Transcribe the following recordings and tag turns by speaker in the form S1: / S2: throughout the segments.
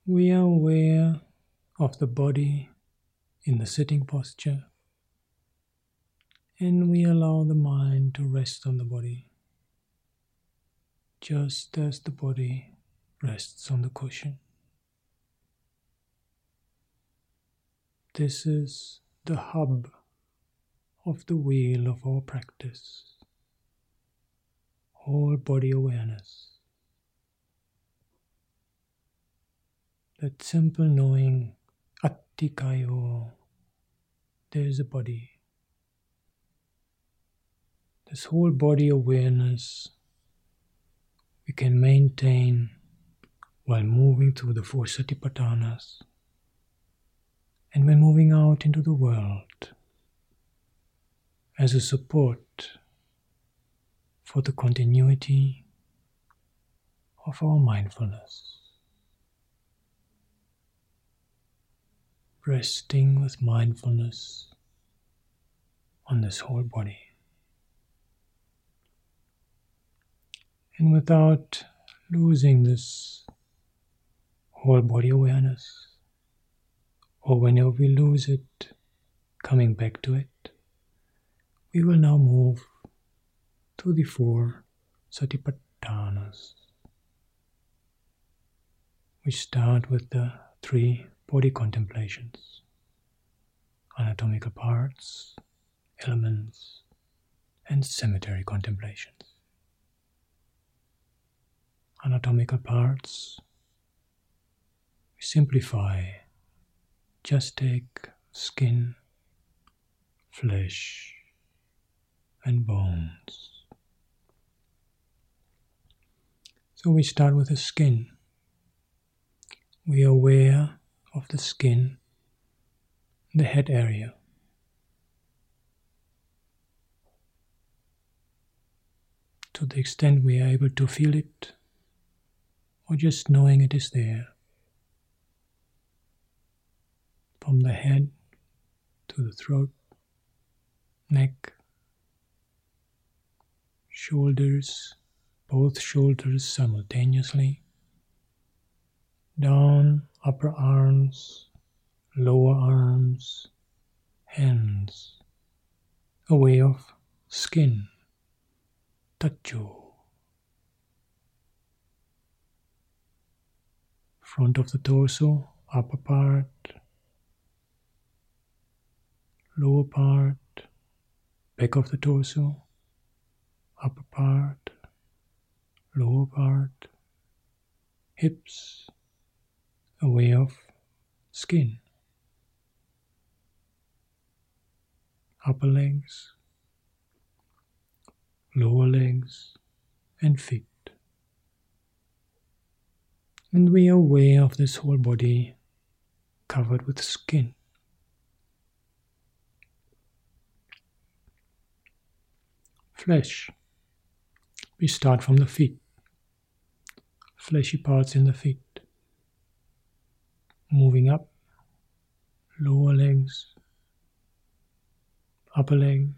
S1: We are aware of the body in the sitting posture, and we allow the mind to rest on the body, just as the body rests on the cushion. This is the hub of the wheel of our practice, whole body awareness. That simple knowing, attikayo, there is a body. This whole body awareness we can maintain while moving through the four satipatthanas and when moving out into the world as a support for the continuity of our mindfulness. Resting with mindfulness on this whole body. And without losing this whole body awareness, or whenever we lose it, coming back to it, we will now move to the four satipatthanas. We start with the three body contemplations: anatomical parts, elements, and cemetery contemplations. Anatomical parts, we simplify, just take skin, flesh, and bones. So we start with the skin. We are aware of the skin, the head area. To the extent we are able to feel it, or just knowing it is there. From the head to the throat, neck, shoulders, both shoulders simultaneously, down upper arms, lower arms, hands, aware of skin, tacho, front of the torso, upper part, lower part, back of the torso, upper part, lower part, hips, aware of skin, upper legs, lower legs, and feet. And we are aware of this whole body covered with skin. Flesh. We start from the feet. Fleshy parts in the feet. Moving up, lower legs, upper legs,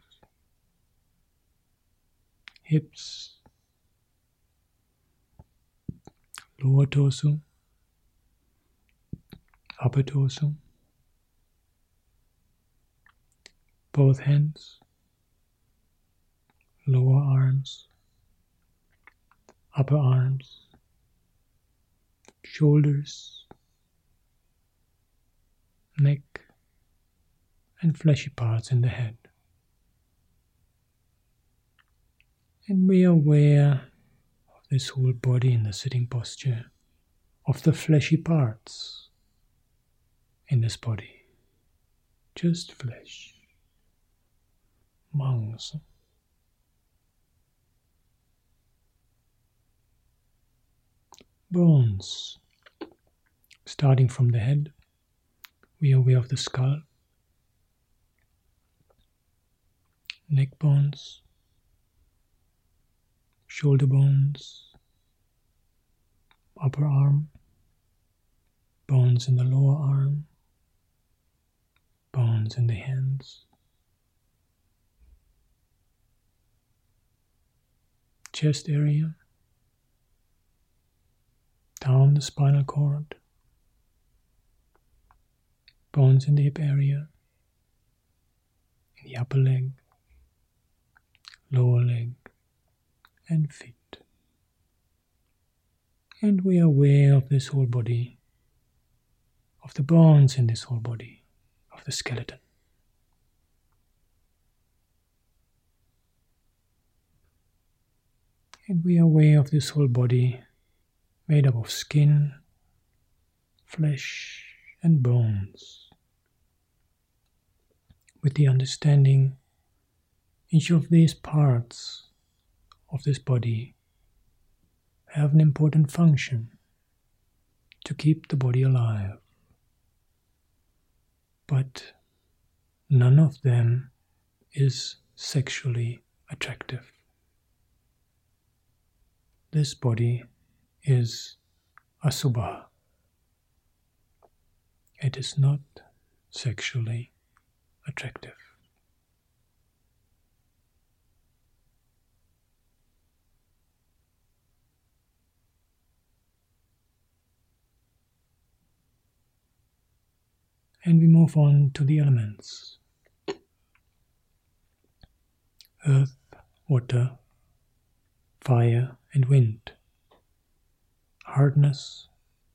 S1: hips, lower torso, upper torso, both hands, lower arms, upper arms, shoulders, neck, and fleshy parts in the head. And we are aware of this whole body in the sitting posture, of the fleshy parts in this body, just flesh, lungs, bones. Starting from the head, we are aware of the skull, neck bones, shoulder bones, upper arm, bones in the lower arm, bones in the hands, chest area, down the spinal cord, bones in the hip area, in the upper leg, lower leg, and feet. And we are aware of this whole body, of the bones in this whole body, of the skeleton. And we are aware of this whole body made up of skin, flesh, and bones, with the understanding each of these parts of this body have an important function to keep the body alive. But none of them is sexually attractive. This body is asubha. It is not sexually attractive. And we move on to the elements. Earth, water, fire and wind. Hardness,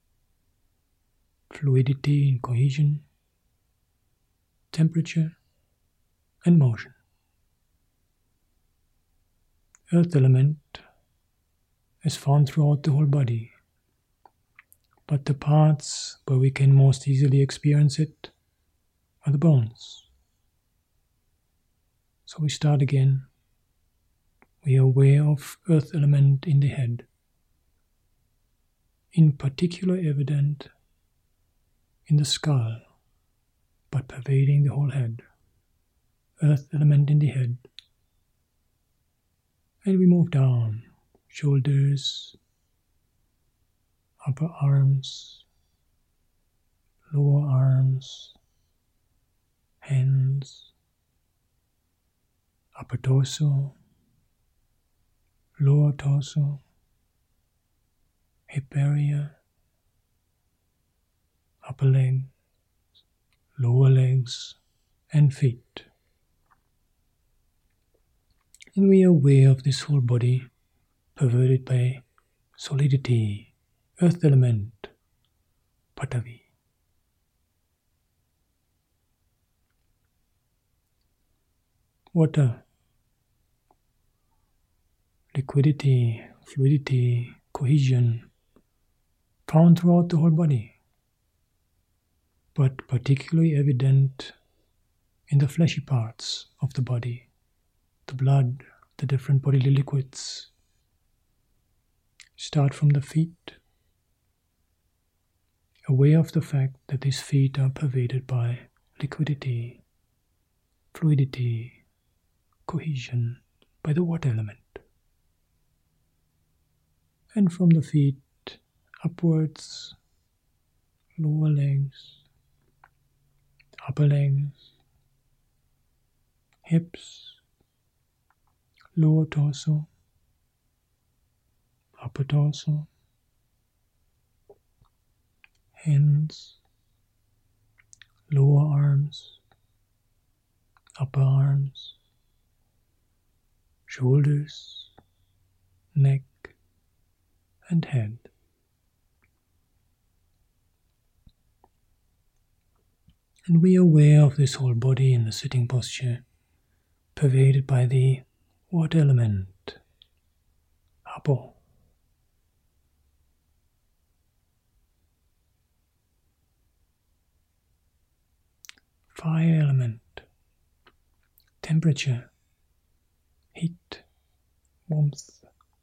S1: fluidity and cohesion, temperature and motion. Earth element is found throughout the whole body, but the parts where we can most easily experience it are the bones. So we start again. We are aware of earth element in the head, in particular evident in the skull, but pervading the whole head. Earth element in the head. And we move down, shoulders, upper arms, lower arms, hands, upper torso, lower torso, hip area, upper leg, lower legs, and feet. And we are aware of this whole body pervaded by solidity, earth element, Patavi. Water, liquidity, fluidity, cohesion, found throughout the whole body, but particularly evident in the fleshy parts of the body, the blood, the different bodily liquids. Start from the feet, aware of the fact that these feet are pervaded by liquidity, fluidity, cohesion, by the water element. And from the feet upwards, lower legs, upper legs, hips, lower torso, upper torso, hands, lower arms, upper arms, shoulders, neck, and head. And we are aware of this whole body in the sitting posture, pervaded by the water element, Apo. Fire element, temperature, heat, warmth,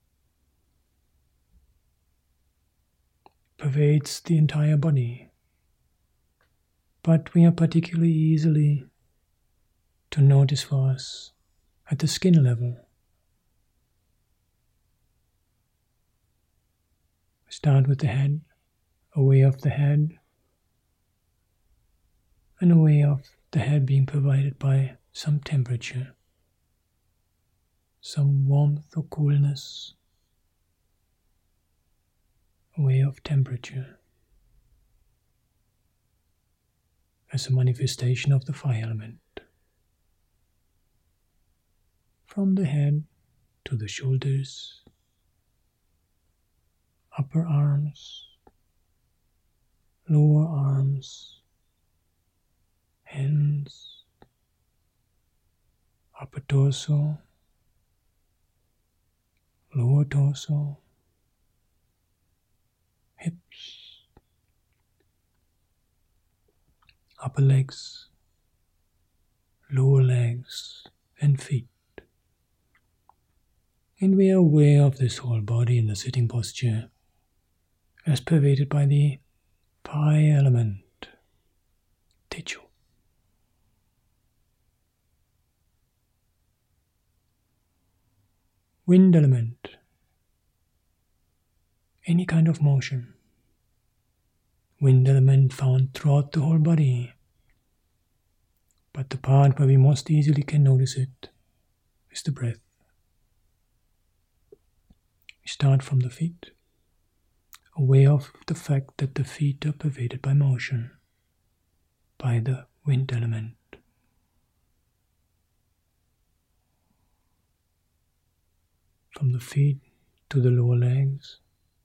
S1: pervades the entire body. But we are particularly easily to notice for us at the skin level. Start with the head, aware of the head, and aware of the head being provided by some temperature, some warmth or coolness, aware of temperature. as a manifestation of the fire element. From the head to the shoulders, upper arms, lower arms, hands, upper torso, lower torso, hips, upper legs, lower legs, and feet. And we are aware of this whole body in the sitting posture as pervaded by the fire element, Tejo. Wind element, any kind of motion. Wind element found throughout the whole body. But the part where we most easily can notice it is the breath. We start from the feet, aware of the fact that the feet are pervaded by motion, by the wind element. From the feet to the lower legs,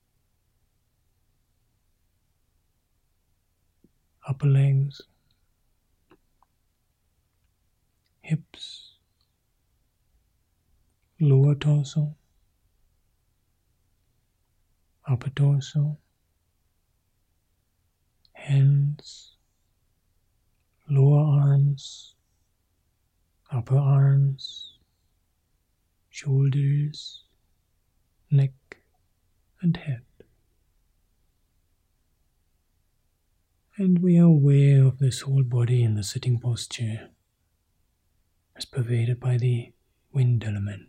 S1: upper legs, hips, lower torso, upper torso, hands, lower arms, upper arms, shoulders, neck and head. And we are aware of this whole body in the sitting posture as pervaded by the wind element.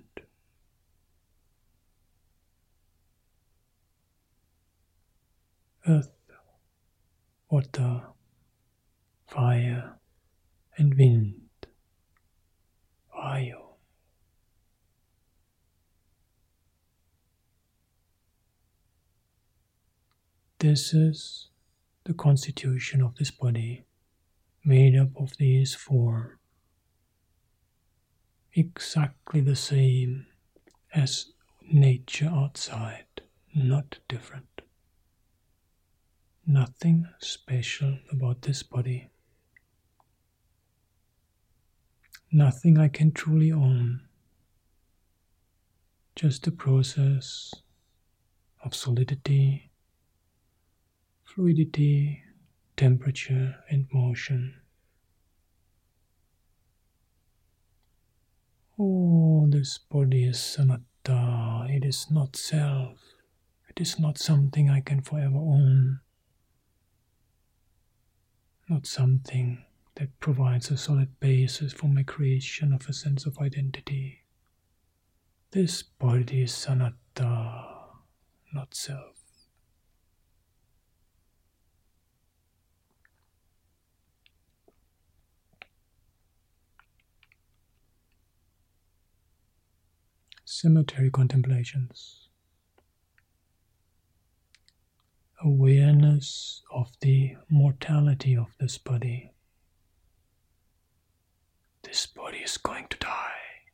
S1: Earth, water, fire and wind, Vayu. This is the constitution of this body, made up of these four, exactly the same as nature outside, not different. Nothing special about this body. Nothing I can truly own. Just a process of solidity, fluidity, temperature and motion. Oh, this body is sanatta. It is not self. It is not something I can forever own. Not something that provides a solid basis for my creation of a sense of identity. This body is sanatta, not self. Cemetery contemplations. Awareness of the mortality of this body. This body is going to die.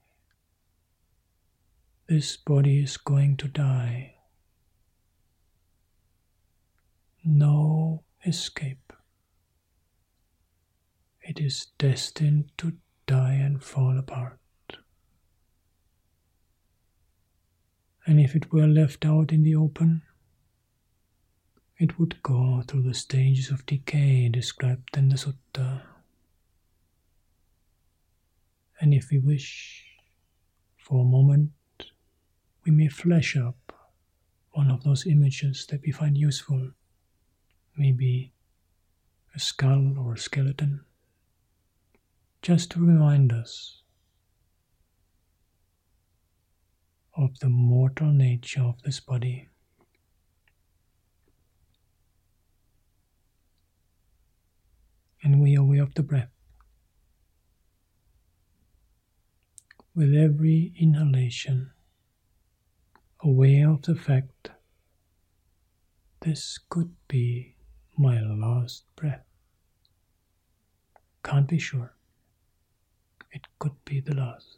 S1: This body is going to die. No escape. It is destined to die and fall apart. And if it were left out in the open, it would go through the stages of decay described in the sutta. And if we wish, for a moment, we may flesh up one of those images that we find useful, maybe a skull or a skeleton, just to remind us of the mortal nature of this body. And we are aware of the breath. With every inhalation, aware of the fact this could be my last breath. can't be sure. It could be the last.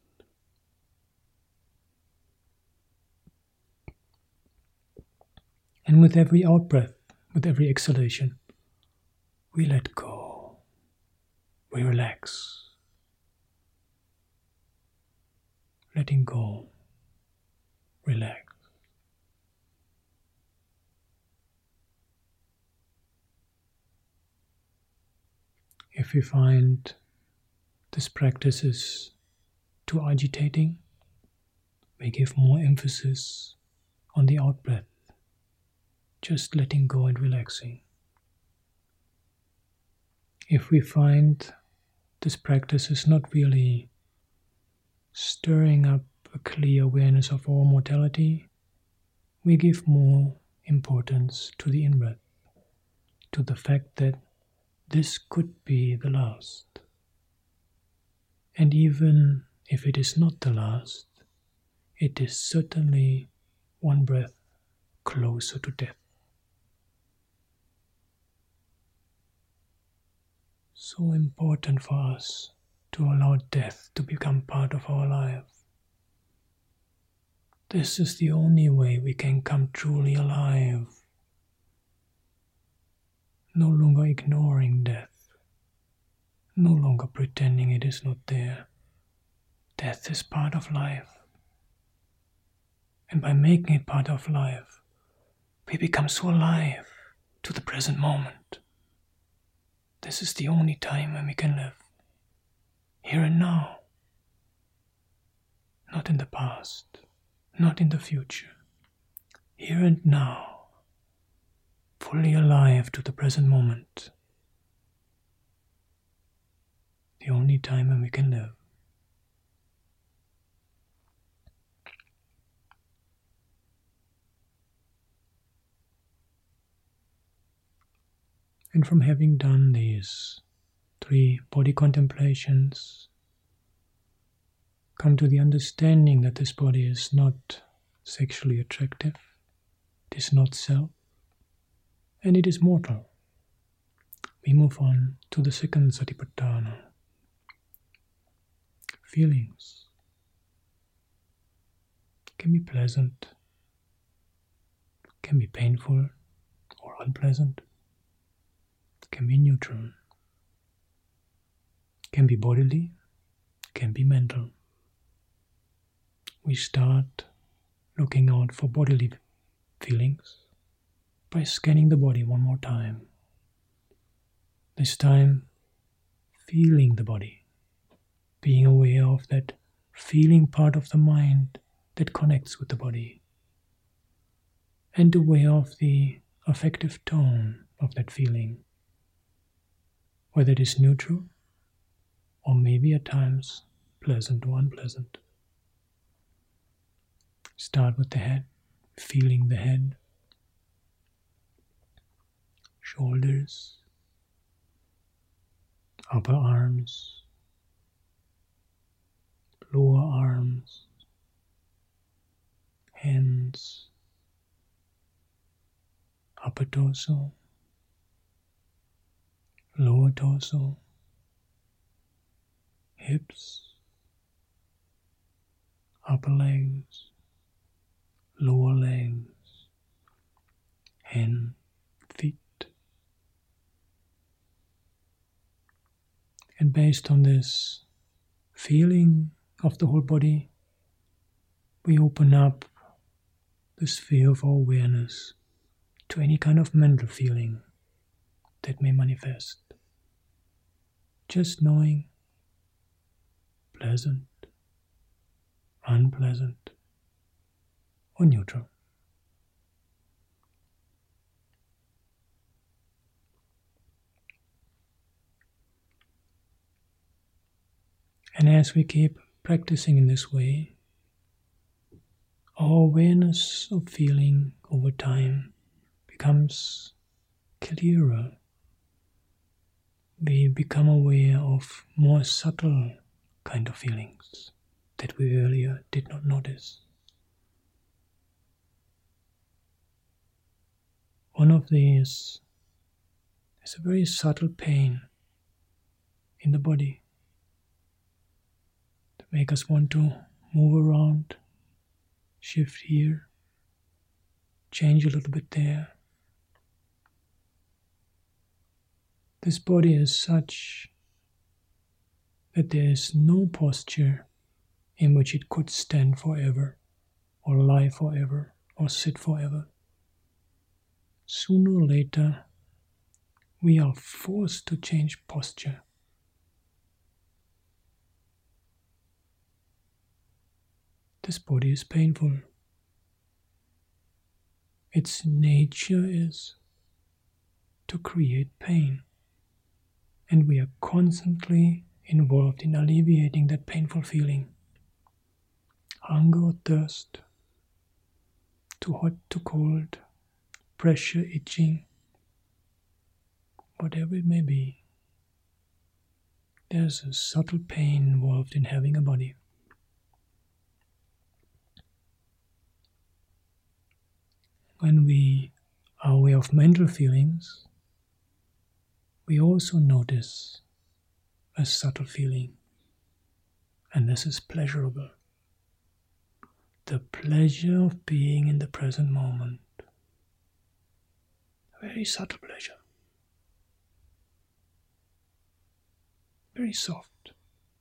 S1: And with every out-breath, with every exhalation, we let go. We relax. Letting go. Relax. If we find this practice is too agitating, we give more emphasis on the out-breath, just letting go and relaxing. If we find this practice is not really stirring up a clear awareness of our mortality, we give more importance to the in-breath, to the fact that this could be the last. And even if it is not the last, it is certainly one breath closer to death. So important for us to allow death to become part of our life. This is the only way we can come truly alive. No longer ignoring death. No longer pretending it is not there. Death is part of life. And by making it part of life, we become so alive to the present moment. This is the only time when we can live. Here and now. Not in the past. Not in the future. Here and now. Fully alive to the present moment. The only time when we can live. And from having done these 3 body contemplations, come to the understanding that this body is not sexually attractive, it is not self, and it is mortal. We move on to the second Satipatthana. Feelings can be pleasant, can be painful or unpleasant, can be neutral, can be bodily, can be mental. We start looking out for bodily feelings by scanning the body one more time. This time, feeling the body, being aware of that feeling part of the mind that connects with the body, and aware of the affective tone of that feeling, whether it is neutral or maybe at times pleasant or unpleasant. Start with the head, feeling the head, shoulders, upper arms, lower arms, hands, upper torso, lower torso, hips, upper legs, lower legs, hands, feet. And based on this feeling of the whole body, we open up the sphere of our awareness to any kind of mental feeling that may manifest. Just knowing pleasant, unpleasant, or neutral. And as we keep practicing in this way, our awareness of feeling over time becomes clearer. We become aware of more subtle kind of feelings that we earlier did not notice. One of these is a very subtle pain in the body, to make us want to move around, shift here, change a little bit there. This body is such that there is no posture in which it could stand forever, or lie forever, or sit forever. Sooner or later, we are forced to change posture. This body is painful. Its nature is to create pain, and we are constantly involved in alleviating that painful feeling. Hunger or thirst, too hot, too cold, pressure, itching, whatever it may be. There's a subtle pain involved in having a body. When we are aware of mental feelings, we also notice a subtle feeling, and this is pleasurable. The pleasure of being in the present moment. A very subtle pleasure. Very soft.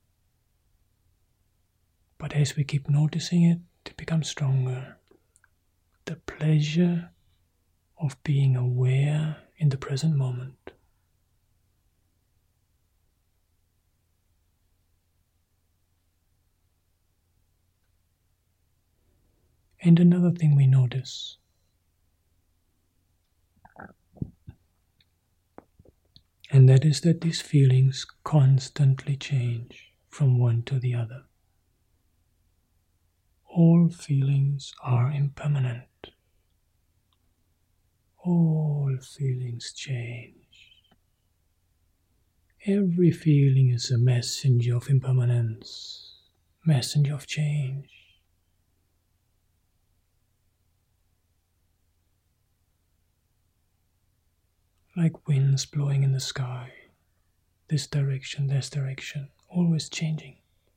S1: But as we keep noticing it, it becomes stronger. The pleasure of being aware in the present moment. And another thing we notice, and that is that these feelings constantly change from one to the other. All feelings are impermanent. All feelings change. Every feeling is a messenger of impermanence, messenger of change. Like winds blowing in the sky, this direction, always changing.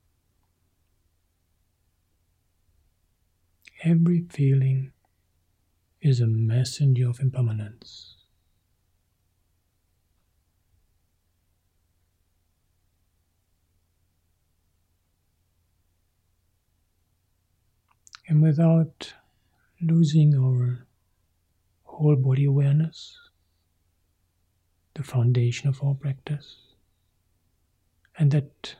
S1: Every feeling is a messenger of impermanence. And without losing our whole body awareness, the foundation of our practice, and that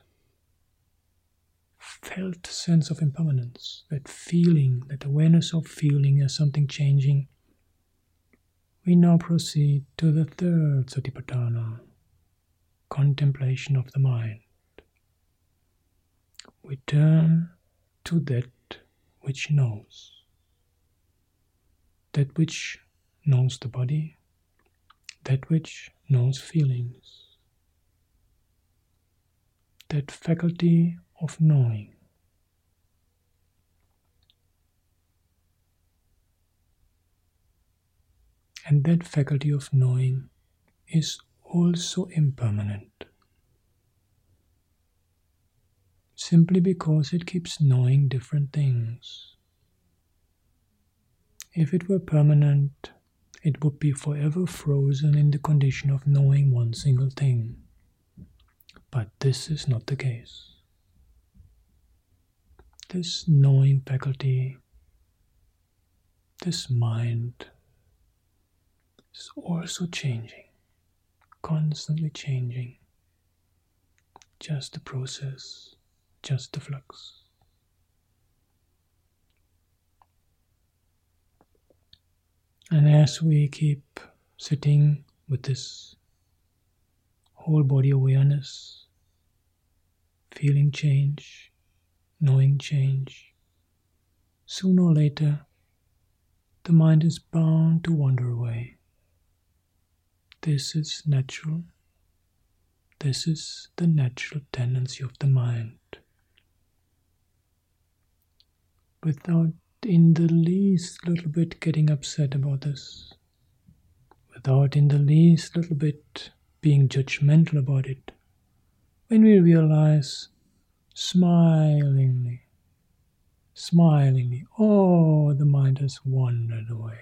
S1: felt sense of impermanence, that feeling, that awareness of feeling as something changing, we now proceed to the third Satipatthana, contemplation of the mind. We turn to that which knows the body, that which knows feelings, that faculty of knowing. And that faculty of knowing is also impermanent, simply because it keeps knowing different things. If it were permanent, it would be forever frozen in the condition of knowing one single thing. But this is not the case. This knowing faculty, this mind, is also changing, constantly changing. Just the process, just the flux. And as we keep sitting with this whole body awareness, feeling change, knowing change, sooner or later the mind is bound to wander away. This is natural. This is the natural tendency of the mind. Without in the least little bit getting upset about this, without in the least little bit being judgmental about it, when we realize smilingly, oh, the mind has wandered away.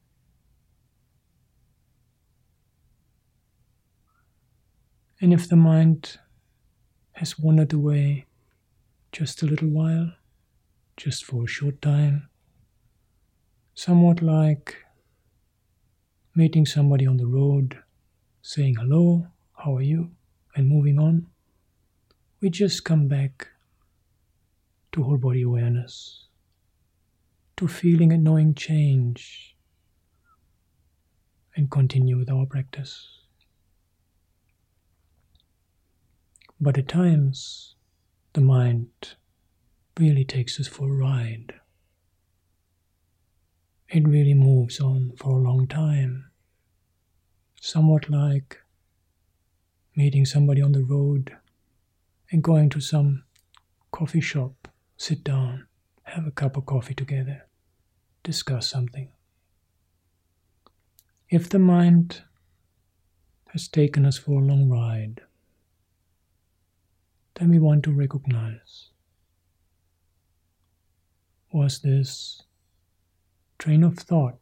S1: And if the mind has wandered away just a little while, just for a short time, somewhat like meeting somebody on the road, saying hello, how are you, and moving on, we just come back to whole body awareness, to feeling and knowing change, and continue with our practice. But at times, the mind really takes us for a ride. It really moves on for a long time, somewhat like meeting somebody on the road and going to some coffee shop, sit down, have a cup of coffee together, discuss something. If the mind has taken us for a long ride, then we want to recognize, was this train of thought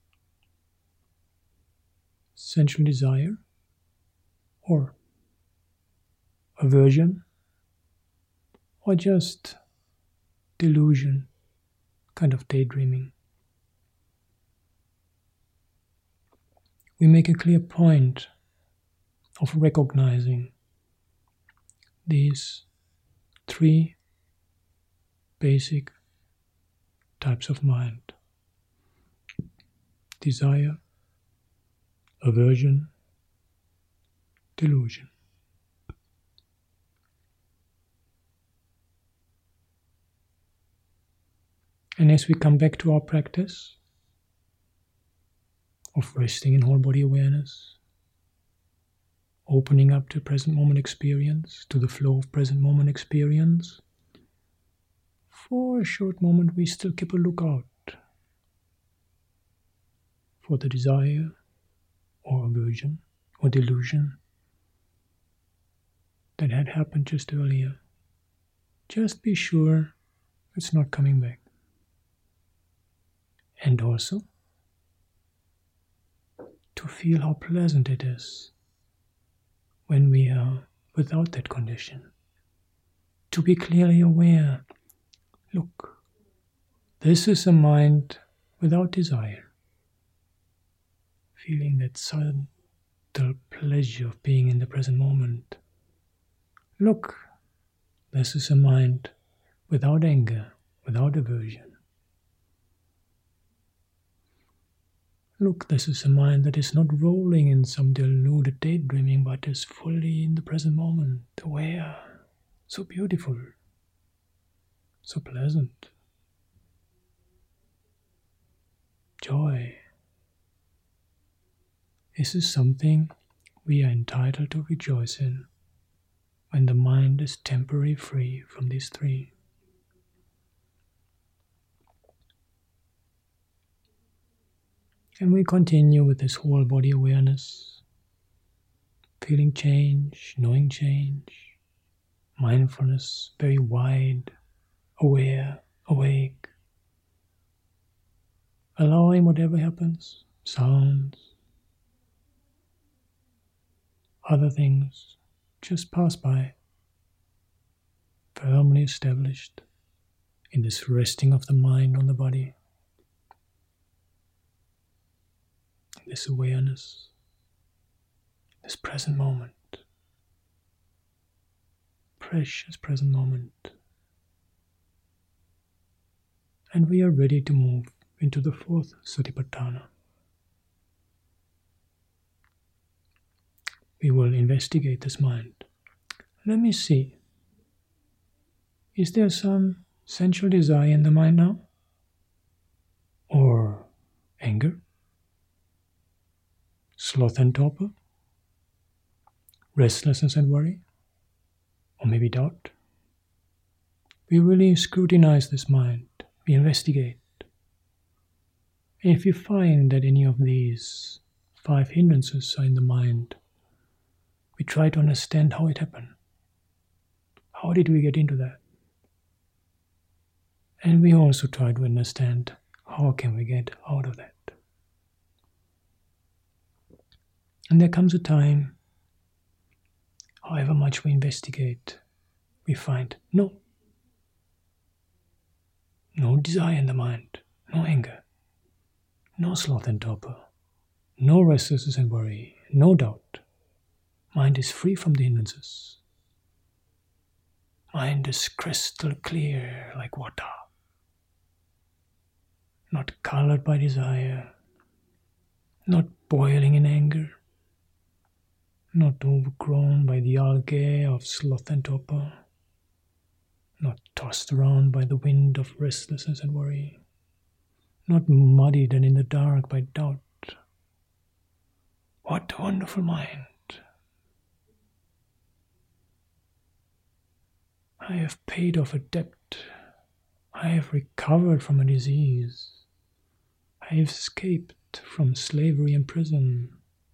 S1: sensual desire or aversion or just delusion, kind of daydreaming? We make a clear point of recognizing these three basic types of mind: desire, aversion, delusion. And as we come back to our practice of resting in whole body awareness, opening up to present moment experience, to the flow of present moment experience, for a short moment we still keep a lookout for the desire or aversion or delusion that had happened just earlier. Just be sure it's not coming back. And also to feel how pleasant it is when we are without that condition. To be clearly aware, look, this is a mind without desire. Feeling that subtle pleasure of being in the present moment. Look, this is a mind without anger, without aversion. Look, this is a mind that is not rolling in some deluded daydreaming, but is fully in the present moment, aware, so beautiful, so pleasant. Joy. This is something we are entitled to rejoice in when the mind is temporarily free from these three. And we continue with this whole body awareness, feeling change, knowing change, mindfulness, very wide, aware, awake, allowing whatever happens, sounds, other things, just pass by, firmly established in this resting of the mind on the body. This awareness, this present moment, precious present moment. And we are ready to move into the fourth Satipatthana. We will investigate this mind. Let me see. Is there some sensual desire in the mind now? Or anger? Sloth and torpor? Restlessness and worry? Or maybe doubt? We really scrutinize this mind. We investigate. And if you find that any of these 5 hindrances are in the mind, we try to understand how it happened. How did we get into that? And we also try to understand how can we get out of that. And there comes a time, however much we investigate, we find no desire in the mind, no anger, no sloth and torpor, no restlessness and worry, no doubt. Mind is free from the hindrances. Mind is crystal clear like water, not colored by desire, not boiling in anger, not overgrown by the algae of sloth and torpor, not tossed around by the wind of restlessness and worry, not muddied and in the dark by doubt. What a wonderful mind! I have paid off a debt. I have recovered from a disease. I have escaped from slavery and prison.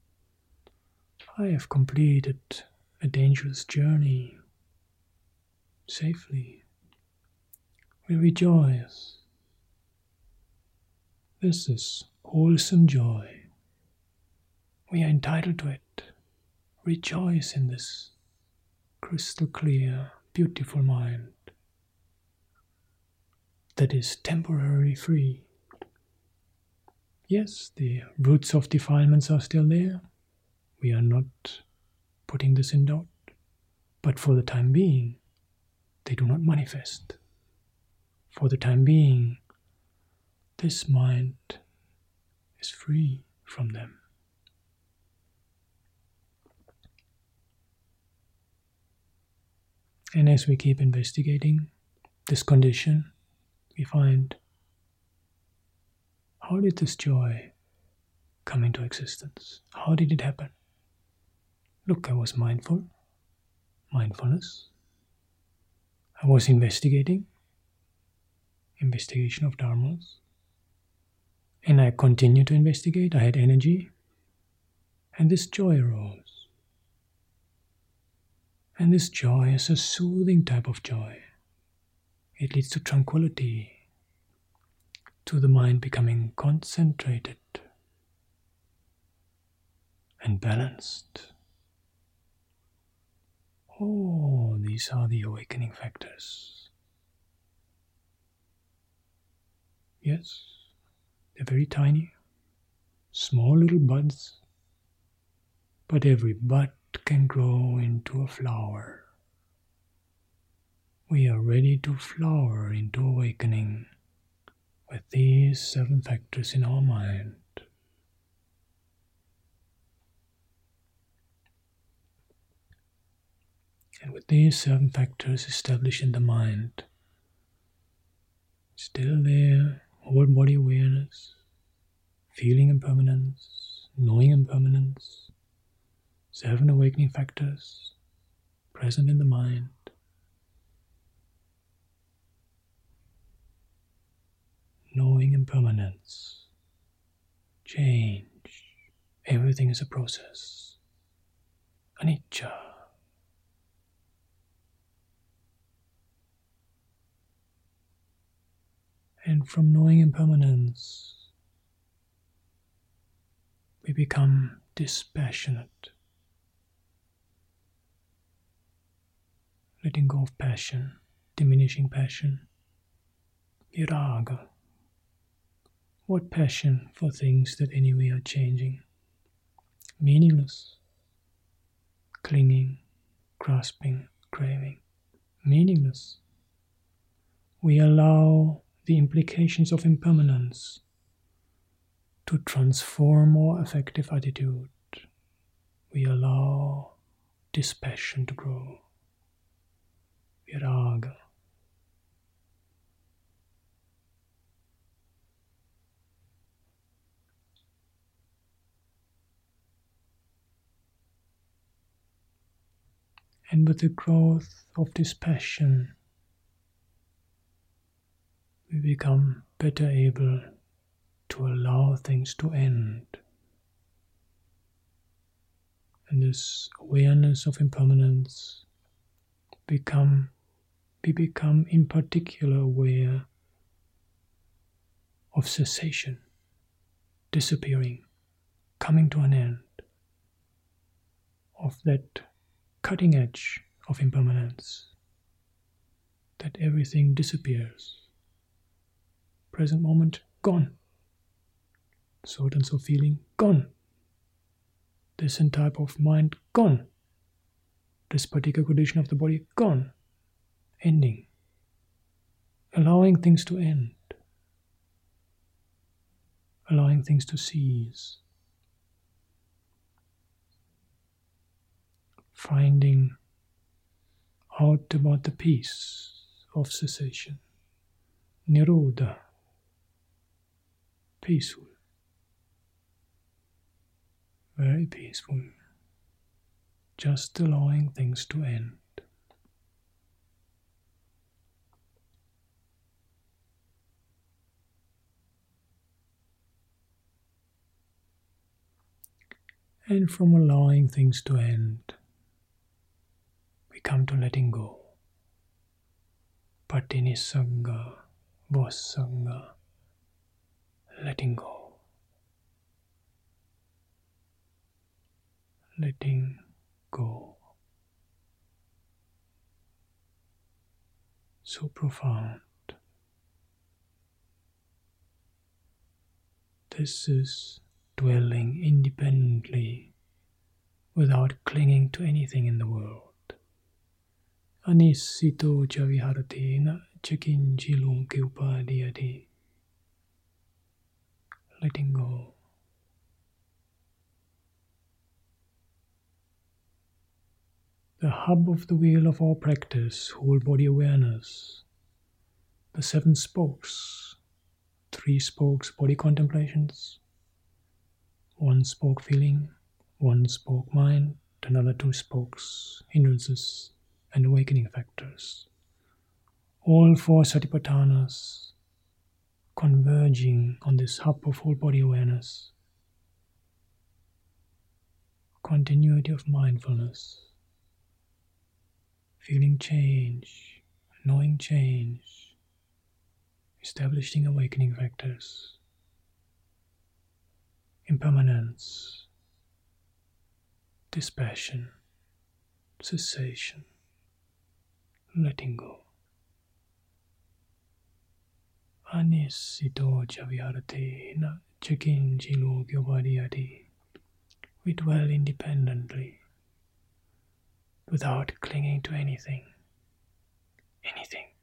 S1: I have completed a dangerous journey safely. We rejoice. This is wholesome joy. We are entitled to it. Rejoice in this crystal clear, beautiful mind that is temporarily free. Yes, the roots of defilements are still there. We are not putting this in doubt. But for the time being, they do not manifest. For the time being, this mind is free from them. And as we keep investigating this condition, we find, how did this joy come into existence? How did it happen? Look, I was mindfulness. I was investigation of dharmas. And I continued to investigate. I had energy. And this joy arose. And this joy is a soothing type of joy. It leads to tranquility, to the mind becoming concentrated and balanced. Oh, these are the awakening factors. Yes, they're very tiny, small little buds, but every bud can grow into a flower. We are ready to flower into awakening with these 7 factors in our mind. And with these 7 factors established in the mind, still there, whole body awareness, feeling impermanence, knowing impermanence, 7 awakening factors present in the mind. Knowing impermanence, change, everything is a process, anicca. And from knowing impermanence, we become dispassionate, letting go of passion, diminishing passion, viraga. What passion for things that anyway are changing, meaningless, clinging, grasping, craving, meaningless. We allow the implications of impermanence to transform our affective attitude. We allow dispassion to grow, viraga. And with the growth of dispassion, we become better able to allow things to end. And this awareness of impermanence become we become in particular aware of cessation, disappearing, coming to an end, of that cutting edge of impermanence, that everything disappears. Present moment, gone. Thought and so feeling, gone. This type of mind, gone. This particular condition of the body, gone. Ending. Allowing things to end. Allowing things to cease. Finding out about the peace of cessation. Nirodha. Peaceful. Very peaceful. Just allowing things to end. And from allowing things to end, we come to letting go. Patinissagga, Vosagga, letting go. Letting go. So profound. This is dwelling independently without clinging to anything in the world. Anissito javiharati na chakinjilum upadiyati. Letting go. The hub of the wheel of our practice, whole body awareness, the 7 spokes, 3 spokes body contemplations, 1 spoke feeling, 1 spoke mind, another 2 spokes, hindrances and awakening factors. All 4 satipatthanas converging on this hub of whole body awareness, continuity of mindfulness. Feeling change, knowing change, establishing awakening factors, impermanence, dispassion, cessation, letting go. Anissito javiharati na chakinjilo gyovadiyati. We dwell independently, without clinging to anything. Anything.